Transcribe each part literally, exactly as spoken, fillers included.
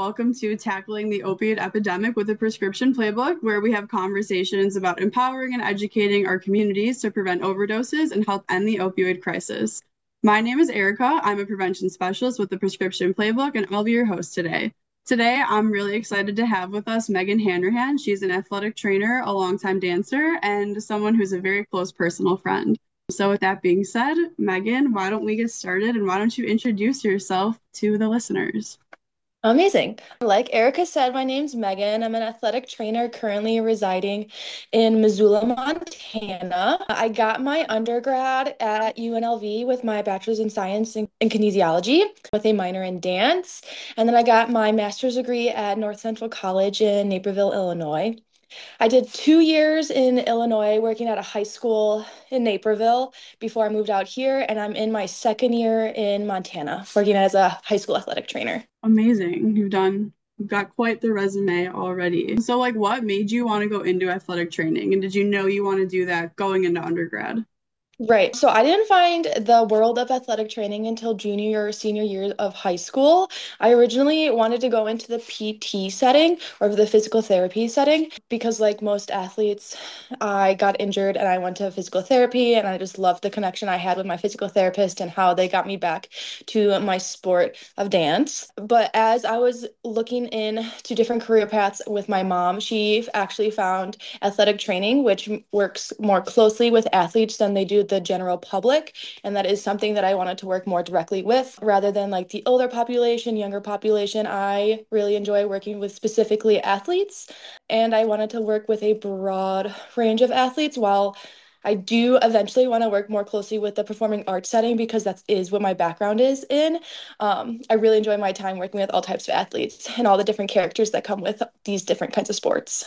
welcome to Tackling the Opioid Epidemic with a Prescription Playbook, where we have conversations about empowering and educating our communities to prevent overdoses and help end the opioid crisis. My name is Erica. I'm a prevention specialist with the Prescription Playbook, and I'll be your host today. Today, I'm really excited to have with us Megan Hanrahan. She's an athletic trainer, a longtime dancer, and someone who's a very close personal friend. So, with that being said, Megan, why don't we get started and why don't you introduce yourself to the listeners? Amazing. Like Erica said, my name's Megan. I'm an athletic trainer currently residing in Missoula, Montana. I got my undergrad at U N L V with my bachelor's in science and, and kinesiology with a minor in dance. And then I got my master's degree at North Central College in Naperville, Illinois. I did two years in Illinois working at a high school in Naperville before I moved out here, and I'm in my second year in Montana working as a high school athletic trainer. Amazing. You've done, you've got quite the resume already. So, like, what made you want to go into athletic training? And did you know you want to do that going into undergrad? Right. So I didn't find the world of athletic training until junior or senior year of high school. I originally wanted to go into the P T setting or the physical therapy setting because, like most athletes, I got injured and I went to physical therapy, and I just loved the connection I had with my physical therapist and how they got me back to my sport of dance. But as I was looking into different career paths with my mom, she actually found athletic training, which works more closely with athletes than they do the general public. And that is something that I wanted to work more directly with rather than like the older population, younger population. I really enjoy working with specifically athletes, and I wanted to work with a broad range of athletes while I do eventually want to work more closely with the performing arts setting because that is what my background is in. Um, I really enjoy my time working with all types of athletes and all the different characters that come with these different kinds of sports.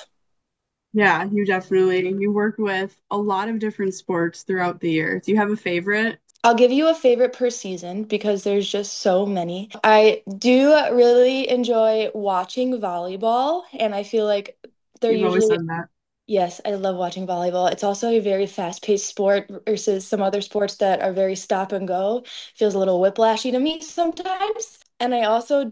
Yeah, you definitely, you work with a lot of different sports throughout the year. Do you have a favorite? I'll give you a favorite per season because there's just so many. I do really enjoy watching volleyball, and I feel like they're You've always usually, said that. yes, I love watching volleyball. It's also a very fast-paced sport versus some other sports that are very stop and go. Feels a little whiplashy to me sometimes. And I also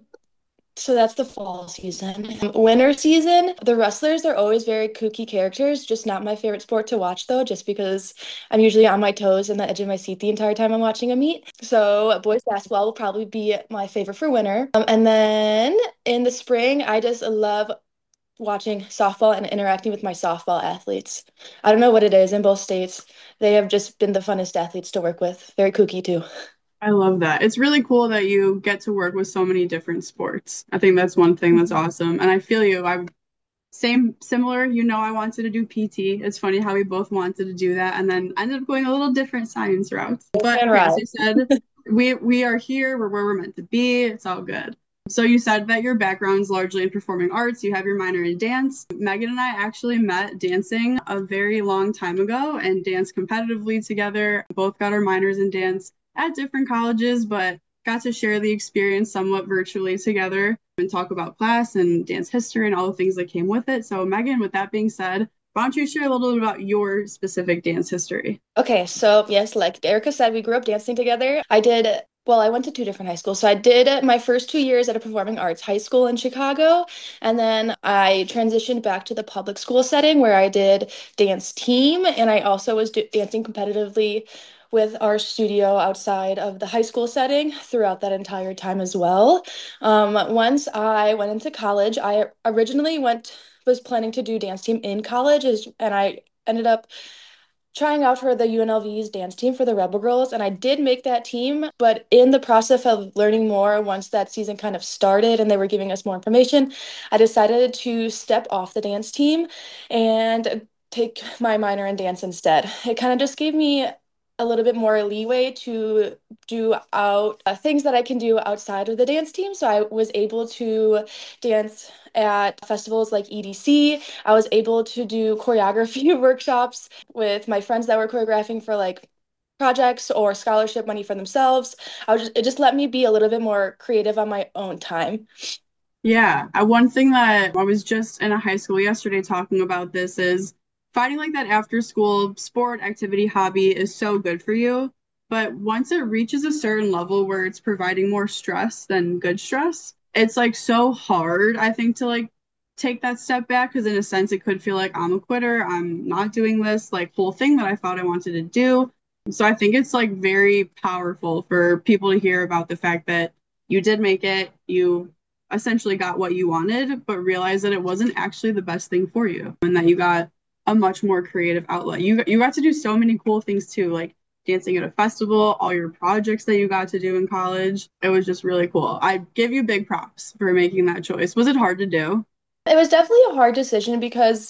So that's the fall season. Winter season, the wrestlers are always very kooky characters, just not my favorite sport to watch though, just because I'm usually on my toes and the edge of my seat the entire time I'm watching a meet. So boys basketball will probably be my favorite for winter. Um, and then in the spring, I just love watching softball and interacting with my softball athletes. I don't know what it is in both states. They have just been the funnest athletes to work with. Very kooky too. I love that. It's really cool that you get to work with so many different sports. I think that's one thing that's awesome. And I feel you. I same similar, you know, I wanted to do P T. It's funny how we both wanted to do that and then ended up going a little different science routes. But And yes, right. you said we we are here, we're where we're meant to be. It's all good. So you said that your background's largely in performing arts. You have your minor in dance. Megan and I actually met dancing a very long time ago and danced competitively together. Both got our minors in dance at different colleges, but got to share the experience somewhat virtually together and talk about class and dance history and all the things that came with it. So, Megan, with that being said, why don't you share a little bit about your specific dance history? Okay, so yes, like Erica said, we grew up dancing together. I did, well, I went to two different high schools. So I did my first two years at a performing arts high school in Chicago, and then I transitioned back to the public school setting where I did dance team, and I also was do dancing competitively with our studio outside of the high school setting throughout that entire time as well. Um, once I went into college, I originally went was planning to do dance team in college, as, and I ended up trying out for the U N L V's dance team for the Rebel Girls, and I did make that team. But in the process of learning more, once that season kind of started and they were giving us more information, I decided to step off the dance team and take my minor in dance instead. It kind of just gave me a little bit more leeway to do out uh, things that I can do outside of the dance team. So I was able to dance at festivals like E D C. I was able to do choreography workshops with my friends that were choreographing for like projects or scholarship money for themselves. I was just, it just let me be a little bit more creative on my own time. Yeah, uh, one thing that I was just in a high school yesterday talking about this is finding like that after school sport activity hobby is so good for you. But once it reaches a certain level where it's providing more stress than good stress, it's like so hard, I think, to like take that step back because in a sense it could feel like I'm a quitter. I'm not doing this like whole thing that I thought I wanted to do. So I think it's like very powerful for people to hear about the fact that you did make it, you essentially got what you wanted, but realized that it wasn't actually the best thing for you and that you got a much more creative outlet. You you got to do so many cool things too, like dancing at a festival, all your projects that you got to do in college. It was just really cool. I give you big props for making that choice. Was it hard to do? It was definitely a hard decision because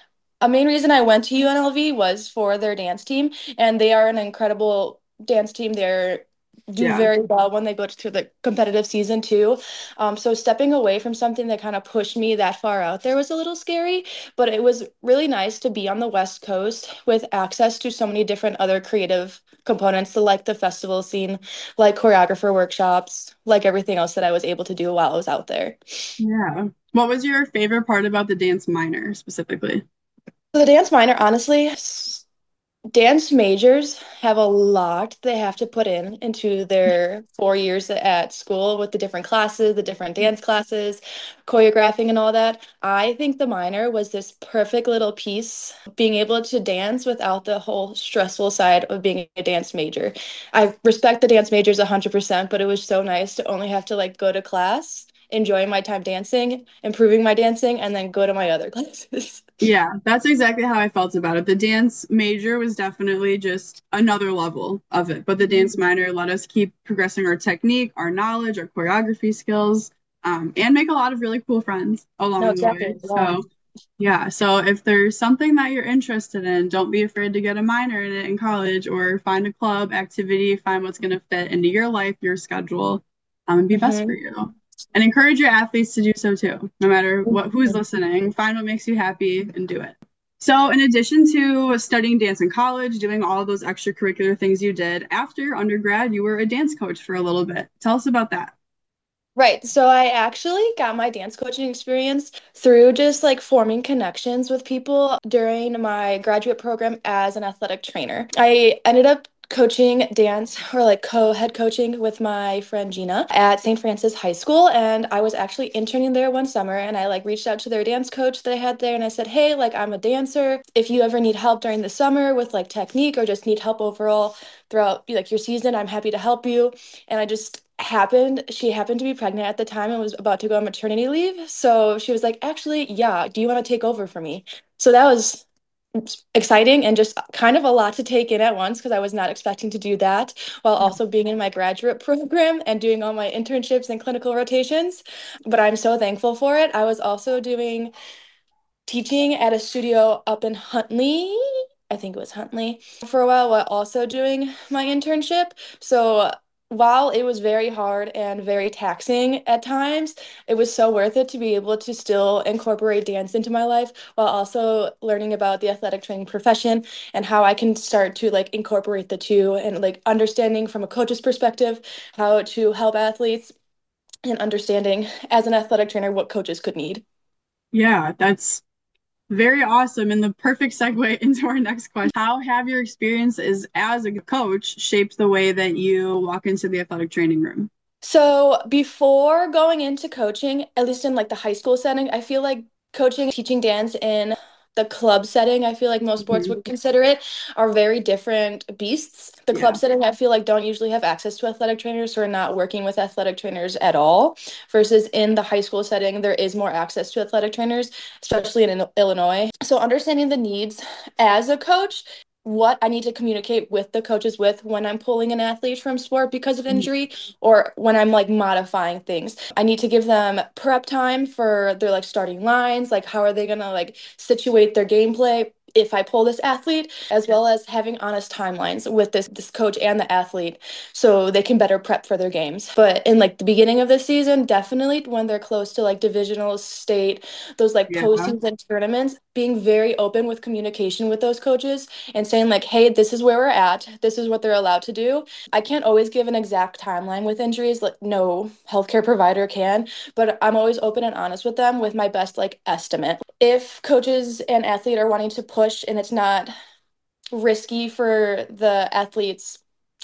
a main reason I went to U N L V was for their dance team, and they are an incredible dance team. They're do Yeah. very well when they go to the competitive season too. Um, so stepping away from something that kind of pushed me that far out there was a little scary, but it was really nice to be on the West Coast with access to so many different other creative components, so like the festival scene, like choreographer workshops, like everything else that I was able to do while I was out there. Yeah. What was your favorite part about the dance minor specifically? So the dance minor, honestly, s- dance majors have a lot they have to put in into their four years at school with the different classes, the different dance classes, choreographing and all that. I think the minor was this perfect little piece, being able to dance without the whole stressful side of being a dance major. I respect the dance majors one hundred percent, but it was so nice to only have to like go to class, enjoy my time dancing, improving my dancing, and then go to my other classes. Yeah, that's exactly how I felt about it. The dance major was definitely just another level of it, but the dance minor let us keep progressing our technique, our knowledge, our choreography skills, um, and make a lot of really cool friends No, along the way. exactly. Yeah. So, yeah, so if there's something that you're interested in, don't be afraid to get a minor in it in college or find a club activity, find what's going to fit into your life, your schedule, um, and be best for hmm you. And encourage your athletes to do so too, no matter what who's listening. Find what makes you happy and do it. So, in addition to studying dance in college, doing all of those extracurricular things you did after undergrad, you were a dance coach for a little bit. Tell us about that. Right. So I actually got my dance coaching experience through just like forming connections with people during my graduate program as an athletic trainer. I ended up coaching dance or like co-head coaching with my friend Gina at Saint Francis High School, and I was actually interning there one summer, and I like reached out to their dance coach that I had there and I said, "Hey, like I'm a dancer. If you ever need help during the summer with like technique or just need help overall throughout like your season, I'm happy to help you." And I just happened she happened to be pregnant at the time and was about to go on maternity leave, so she was like, "Actually, yeah, do you want to take over for me?" So that was exciting and just kind of a lot to take in at once because I was not expecting to do that while also being in my graduate program and doing all my internships and clinical rotations, but I'm so thankful for it. I was also doing teaching at a studio up in Huntley. I think it was Huntley for a while while also doing my internship. So while it was very hard and very taxing at times, it was so worth it to be able to still incorporate dance into my life while also learning about the athletic training profession and how I can start to like incorporate the two and like understanding from a coach's perspective how to help athletes and understanding as an athletic trainer what coaches could need. Yeah, that's very awesome. And the perfect segue into our next question. How have your experiences as a coach shaped the way that you walk into the athletic training room? So before going into coaching, at least in like the high school setting, I feel like coaching, teaching dance in the club setting, I feel like most sports Mhm. would consider it, are very different beasts. The club Yeah. setting, I feel like don't usually have access to athletic trainers, so we're not working with athletic trainers at all. Versus in the high school setting, there is more access to athletic trainers, especially in Il- Illinois. So understanding the needs as a coach, what I need to communicate with the coaches with when I'm pulling an athlete from sport because of Mhm. injury or when I'm like modifying things. I need to give them prep time for their like starting lines, like how are they gonna like situate their gameplay if I pull this athlete, as well as having honest timelines with this this coach and the athlete so they can better prep for their games. But in like the beginning of the season, definitely when they're close to like divisional state, those like Yeah. postseason tournaments, being very open with communication with those coaches and saying like, hey, this is where we're at, this is what they're allowed to do. I can't always give an exact timeline with injuries, like no healthcare provider can, but I'm always open and honest with them with my best like estimate. If coaches and athlete are wanting to push and it's not risky for the athlete's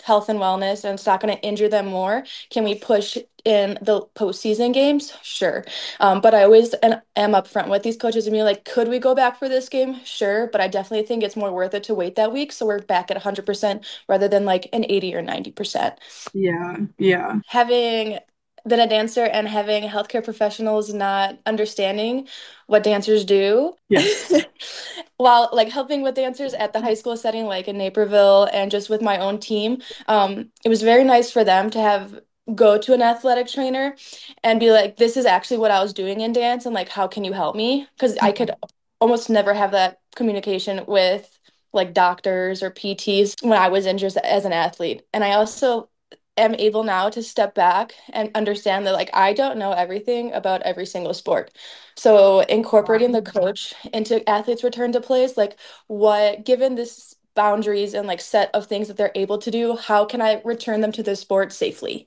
health and wellness and it's not going to injure them more, can we push in the postseason games? Sure. Um, but I always am, am upfront with these coaches and be like, could we go back for this game? Sure. But I definitely think it's more worth it to wait that week. So we're back at one hundred percent rather than like an eighty or ninety percent. Yeah, yeah, Having been a dancer and having healthcare professionals not understanding what dancers do yes. while like helping with dancers at the high school setting like in Naperville and just with my own team, um, it was very nice for them to have go to an athletic trainer and be like, this is actually what I was doing in dance and like how can you help me, because I could almost never have that communication with like doctors or P Ts when I was injured as an athlete. And I also am able now to step back and understand that like I don't know everything about every single sport. So incorporating the coach into athletes' return to plays, like what given this boundaries and like set of things that they're able to do, how can I return them to the sport safely?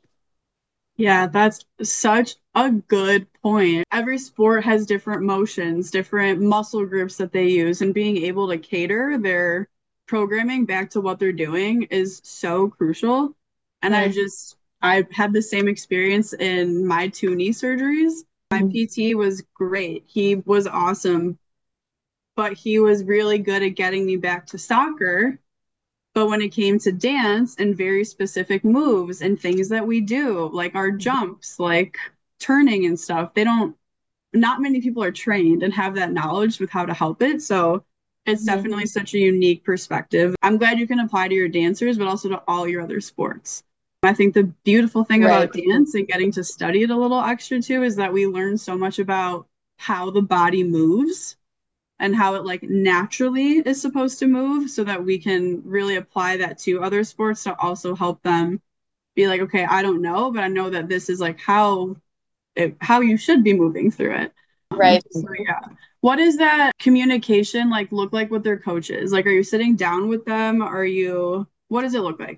Yeah, that's such a good point. Every sport has different motions, different muscle groups that they use, and being able to cater their programming back to what they're doing is so crucial. And I Mm-hmm. just, I've had the same experience in my two knee surgeries. My P T was great. He was awesome, but he was really good at getting me back to soccer. But when it came to dance and very specific moves and things that we do, like our jumps, like turning and stuff, they don't, not many people are trained and have that knowledge with how to help it. So it's Mm-hmm. definitely such a unique perspective. I'm glad you can apply to your dancers, but also to all your other sports. I think the beautiful thing about Right. dance and getting to study it a little extra too is that we learn so much about how the body moves and how it like naturally is supposed to move so that we can really apply that to other sports to also help them be like, okay, I don't know, but I know that this is like how it, how you should be moving through it. Um, Right. so yeah. What does that communication like look like with their coaches? Like, are you sitting down with them? Are you, what does it look like?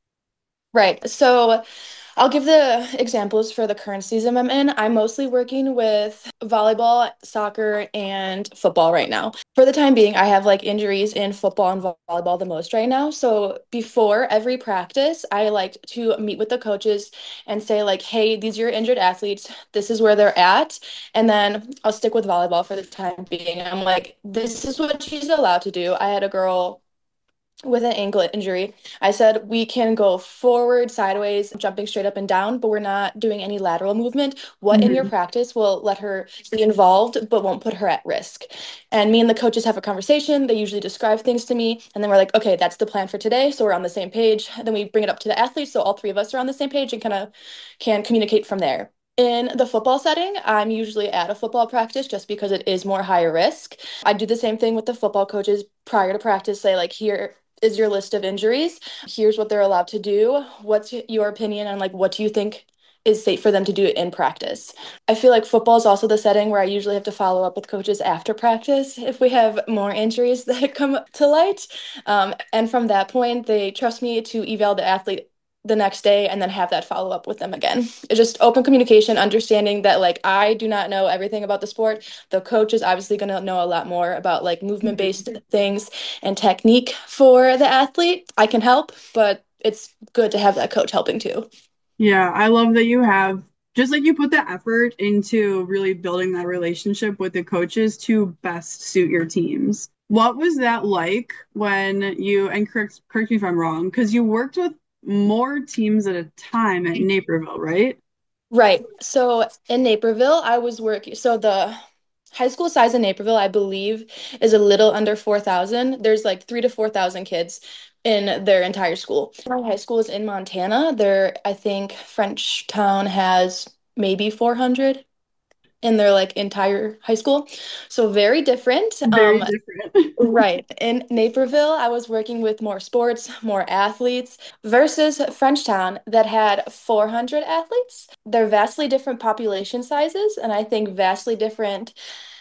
Right. So I'll give the examples for the current season I'm in. I'm mostly working with volleyball, soccer, and football right now. For the time being, I have like injuries in football and vo- volleyball the most right now. So before every practice, I like to meet with the coaches and say like, "Hey, these are your injured athletes. This is where they're at." And then I'll stick with volleyball for the time being. I'm like, "This is what she's allowed to do." I had a girl with an ankle injury. I said we can go forward, sideways, jumping straight up and down, but we're not doing any lateral movement. What in your Mhm. practice will let her be involved but won't put her at risk? And me and the coaches have a conversation. They usually describe things to me, and then we're like, okay, that's the plan for today. So we're on the same page. Then we bring it up to the athletes, so all three of us are on the same page and kind of can communicate from there. In the football setting, I'm usually at a football practice just because it is more higher risk. I do the same thing with the football coaches prior to practice, say, like, here is your list of injuries. Here's what they're allowed to do. What's your opinion on like what do you think is safe for them to do in practice? I feel like football is also the setting where I usually have to follow up with coaches after practice if we have more injuries that come to light. Um, and from that point, they trust me to eval the athlete the next day and then have that follow up with them again. It's just open communication, understanding that like I do not know everything about the sport. The coach is obviously going to know a lot more about like movement based things and technique for the athlete. I can help, but it's good to have that coach helping too. Yeah, I love that you have just like you put the effort into really building that relationship with the coaches to best suit your teams. What was that like when you, and correct, correct me if I'm wrong, because you worked with more teams at a time at Naperville, right? Right. So in Naperville, I was working. So the high school size in Naperville, I believe, is a little under four thousand. There's like three to four thousand kids in their entire school. My high school is in Montana. There, I think Frenchtown has maybe four hundred in their like entire high school. So very different. Very Um, different. Right. In Naperville, I was working with more sports, more athletes versus Frenchtown that had four hundred athletes. They're vastly different population sizes, and I think vastly different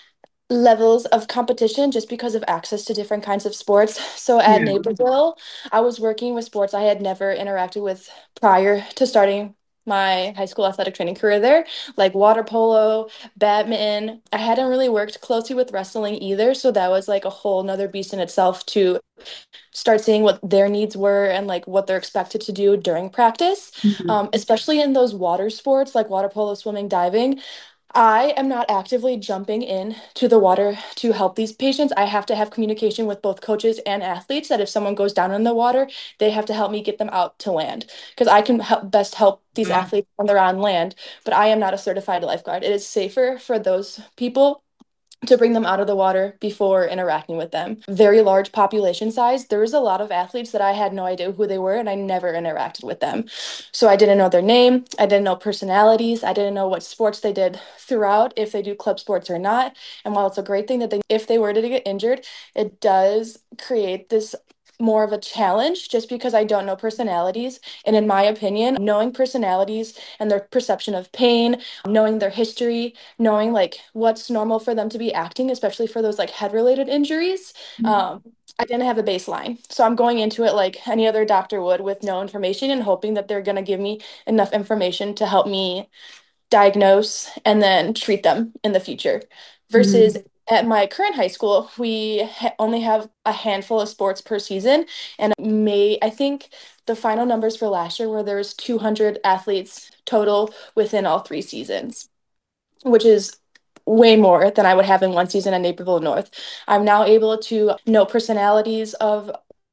levels of competition just because of access to different kinds of sports. So at Yeah. Naperville, I was working with sports I had never interacted with prior to starting. my high school athletic training career there, like water polo, badminton. I hadn't really worked closely with wrestling either, so that was like a whole nother beast in itself to start seeing what their needs were and like what they're expected to do during practice, Mhm. um, especially in those water sports like water polo, swimming, diving. I am not actively jumping in to the water to help these patients. I have to have communication with both coaches and athletes that if someone goes down in the water, they have to help me get them out to land because I can help best help these Yeah. athletes when they're on land, but I am not a certified lifeguard. It is safer for those people to bring them out of the water before interacting with them. Very large population size. There was a lot of athletes that I had no idea who they were and I never interacted with them. So I didn't know their name, I didn't know personalities, I didn't know what sports they did throughout, if they do club sports or not. And while it's a great thing that they if they were to get injured, it does create this more of a challenge just because I don't know personalities. And in my opinion, knowing personalities and their perception of pain, knowing their history, knowing like what's normal for them to be acting, especially for those like head related injuries. Um, I didn't have a baseline. So I'm going into it like any other doctor would with no information and hoping that they're going to give me enough information to help me diagnose and then treat them in the future. Versus Mhm. at my current high school, we ha- only have a handful of sports per season. And may, I think the final numbers for last year were there was two hundred athletes total within all three seasons, which is way more than I would have in one season at Naperville North. I'm now able to know personalities of,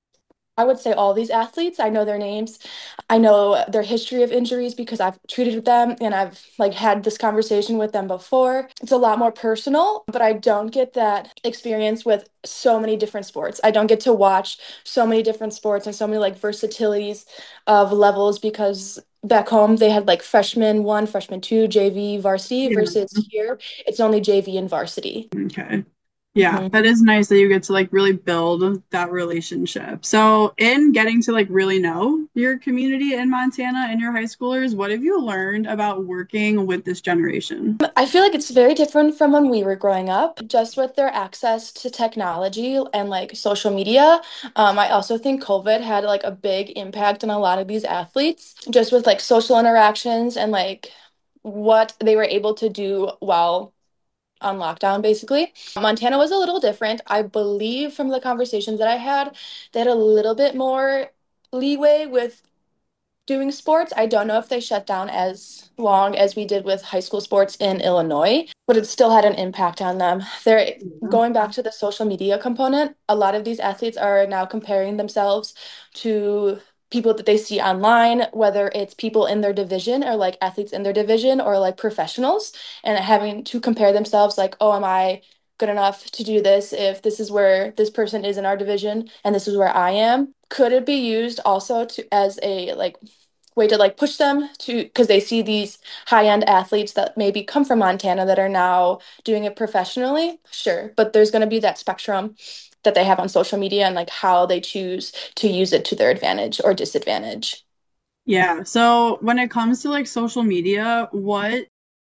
I would say, all these athletes. I know their names. I know their history of injuries because I've treated them and I've like had this conversation with them before. It's a lot more personal, but I don't get that experience with so many different sports. I don't get to watch so many different sports and so many like versatilities of levels because back home they had like freshman one, freshman two, J V, varsity Yeah. versus here it's only J V and varsity. Okay. Yeah, Mhm. that is nice that you get to like really build that relationship. So, in getting to like really know your community in Montana and your high schoolers, what have you learned about working with this generation? I feel like it's very different from when we were growing up, just with their access to technology and like social media. Um, I also think COVID had like a big impact on a lot of these athletes, just with like social interactions and like what they were able to do while on lockdown, basically. Montana was a little different. I believe from the conversations that I had, they had a little bit more leeway with doing sports. I don't know if they shut down as long as we did with high school sports in Illinois, but it still had an impact on them. They're Yeah. going back to the social media component. A lot of these athletes are now comparing themselves to people that they see online, whether it's people in their division or like athletes in their division or like professionals, and having to compare themselves like, oh, am I good enough to do this if this is where this person is in our division and this is where I am? Could it be used also to as a like way to like push them to because they see these high-end athletes that maybe come from Montana that are now doing it professionally? Sure, but there's going to be that spectrum that they have on social media and like how they choose to use it to their advantage or disadvantage. Yeah. So, when it comes to like social media, what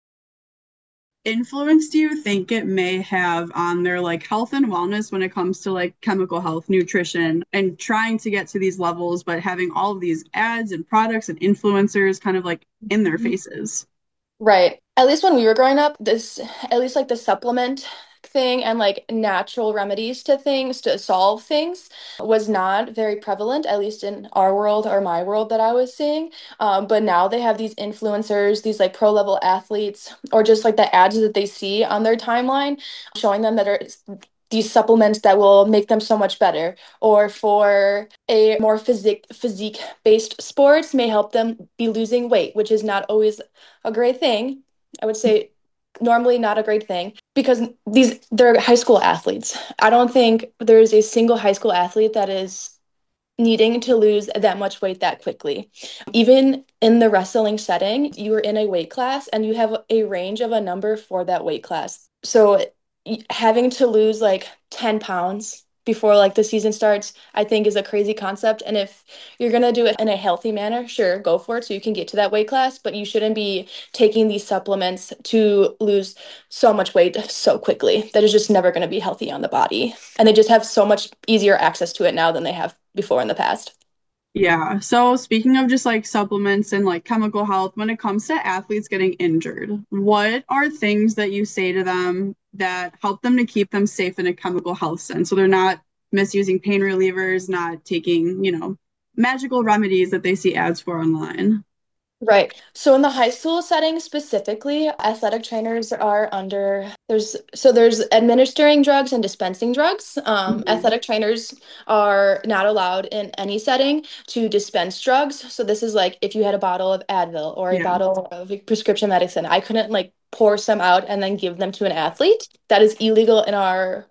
influence do you think it may have on their like health and wellness when it comes to like chemical health, nutrition, and trying to get to these levels, but having all of these ads and products and influencers kind of like in their faces? Right. At least when we were growing up, this, at least like the supplement thing and like natural remedies to things to solve things was not very prevalent, at least in our world or my world that I was seeing. Um, but now they have these influencers, these like pro level athletes, or just like the ads that they see on their timeline showing them that are these supplements that will make them so much better, or for a more physique physique based sports may help them be losing weight, which is not always a great thing. I would say normally not a great thing because these they're high school athletes. I don't think there's a single high school athlete that is needing to lose that much weight that quickly. Even in the wrestling setting, you are in a weight class and you have a range of a number for that weight class. So y- having to lose like ten pounds before like the season starts, I think is a crazy concept. And if you're gonna do it in a healthy manner, sure, go for it so you can get to that weight class, but you shouldn't be taking these supplements to lose so much weight so quickly. That is just never gonna be healthy on the body. And they just have so much easier access to it now than they have before in the past. Yeah. So speaking of just like supplements and like chemical health, when it comes to athletes getting injured, what are things that you say to them that help them to keep them safe in a chemical health sense? So they're not misusing pain relievers, not taking, you know, magical remedies that they see ads for online. Right. So in the high school setting specifically, athletic trainers are under there's so there's administering drugs and dispensing drugs. Um, Mhm. athletic trainers are not allowed in any setting to dispense drugs. So this is like if you had a bottle of Advil or a Yeah. bottle of prescription medicine, I couldn't like pour some out and then give them to an athlete. That is illegal in our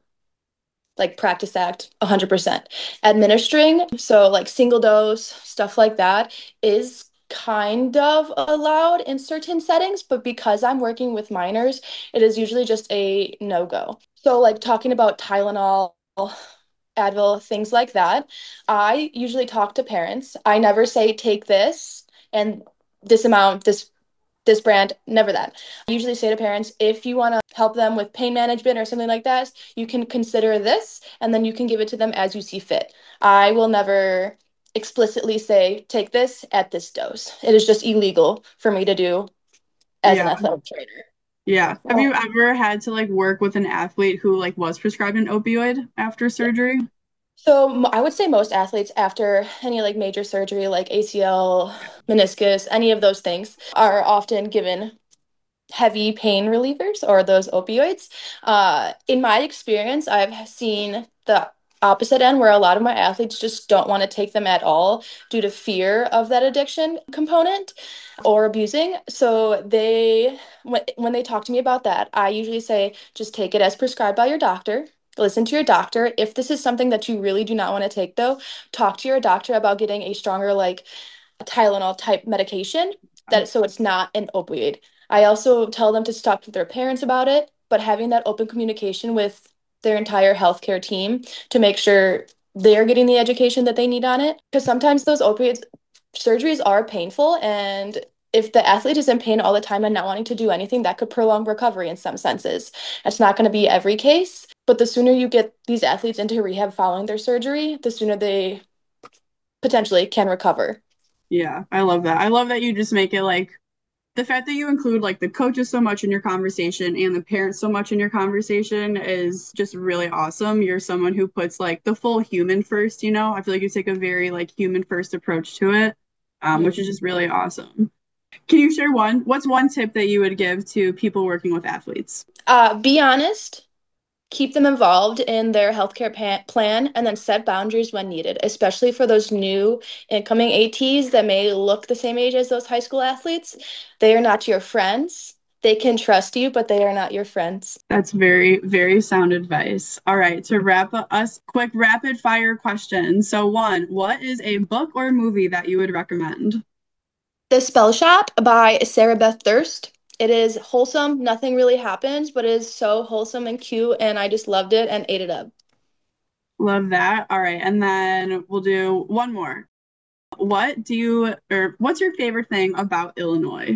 like Practice Act one hundred percent. Administering, so like single dose, stuff like that, is kind of allowed in certain settings, but because I'm working with minors, it is usually just a no-go. So like talking about Tylenol, Advil, things like that, I usually talk to parents. I never say take this and this amount, this this brand, never that. I usually say to parents, if you want to help them with pain management or something like that, you can consider this and then you can give it to them as you see fit. I will never explicitly say, take this at this dose. It is just illegal for me to do as an Yeah. athletic trainer. Yeah. Have you Well, ever had to like work with an athlete who like was prescribed an opioid after yeah. surgery? So m- I would say most athletes after any like major surgery like A C L, meniscus, any of those things are often given heavy pain relievers or those opioids. Uh, in my experience, I've seen the opposite end where a lot of my athletes just don't want to take them at all due to fear of that addiction component or abusing. So they, when, when they talk to me about that, I usually say, just take it as prescribed by your doctor. Listen to your doctor. If this is something that you really do not want to take, though, talk to your doctor about getting a stronger, like Tylenol type medication that so it's not an opioid. I also tell them to talk to their parents about it, but having that open communication with their entire healthcare team to make sure they're getting the education that they need on it. Because sometimes those opioids surgeries are painful, and if the athlete is in pain all the time and not wanting to do anything, that could prolong recovery in some senses. It's not going to be every case, but the sooner you get these athletes into rehab following their surgery, the sooner they potentially can recover. Yeah, I love that. I love that you just make it like the fact that you include like the coaches so much in your conversation and the parents so much in your conversation is just really awesome. You're someone who puts like the full human first, you know? I feel like you take a very like human first approach to it, um, which is just really awesome. Can you share one? What's one tip that you would give to people working with athletes? Uh, be honest, keep them involved in their healthcare pa- plan, and then set boundaries when needed, especially for those new incoming ATs that may look the same age as those high school athletes. They are not your friends. They can trust you, but they are not your friends. That's very, very sound advice. All right, to wrap up us quick rapid fire questions. So one, what is a book or movie that you would recommend? The Spell Shop by Sarah Beth Durst. It is wholesome. Nothing really happens, but it is so wholesome and cute, and I just loved it and ate it up. Love that. All right, and then we'll do one more. What do you, or what's your favorite thing about Illinois?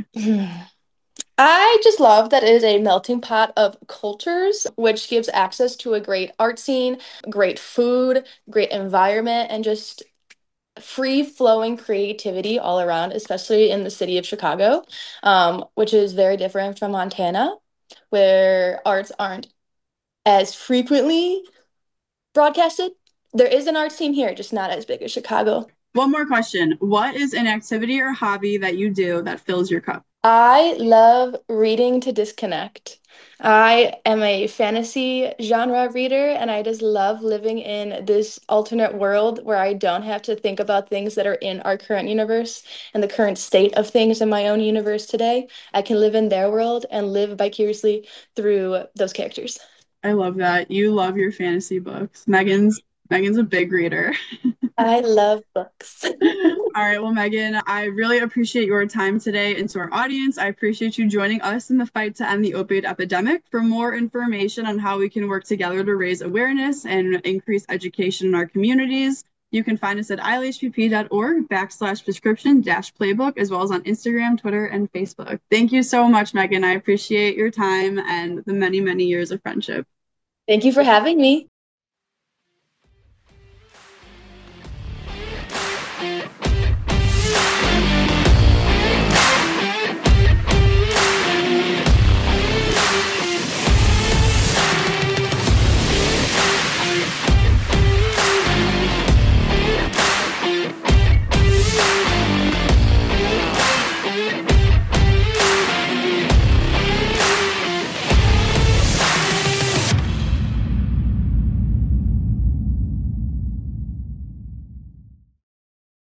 I just love that it is a melting pot of cultures, which gives access to a great art scene, great food, great environment, and just free flowing creativity all around, especially in the city of Chicago, um, which is very different from Montana, where arts aren't as frequently broadcasted. There is an art scene here, just not as big as Chicago. One more question. What is an activity or hobby that you do that fills your cup? I love reading to disconnect. I am a fantasy genre reader, and I just love living in this alternate world where I don't have to think about things that are in our current universe and the current state of things in my own universe today. I can live in their world and live vicariously through those characters. I love that. You love your fantasy books. Megan's Megan's a big reader. I love books. All right, well, Megan, I really appreciate your time today. And to our audience, I appreciate you joining us in the fight to end the opioid epidemic. For more information on how we can work together to raise awareness and increase education in our communities, you can find us at I L H P P dot org backslash prescription dash playbook, as well as on Instagram, Twitter, and Facebook. Thank you so much, Megan. I appreciate your time and the many, many years of friendship. Thank you for having me.